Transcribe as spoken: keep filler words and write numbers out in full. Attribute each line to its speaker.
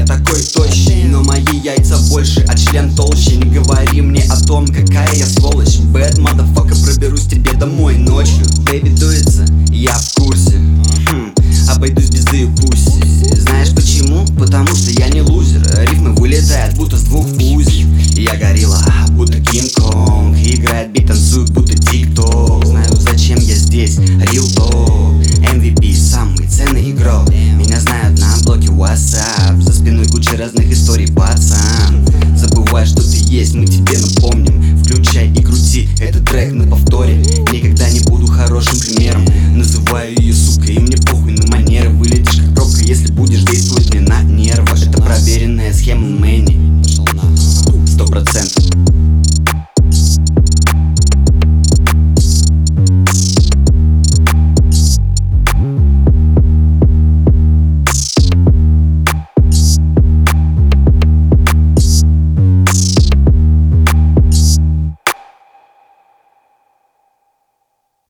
Speaker 1: такой тощий, но мои яйца больше, а член толще. Не говори мне о том, какая я сволочь. Bad motherfucker, проберусь тебе домой ночью. Бэйби дуется, я в курсе. хм, Обойдусь без ее пуси. Знаешь почему? Потому что я не лузер. Рифмы вылетают, будто с двух узи. Я горилла, будто Кинг-Конг. Играет бит, танцует, будто тик-ток. Знаю, зачем я здесь, real talk. эм ви пи, самый ценный игрок. Меня знают на блоке WhatsApp. За спиной куча разных историй.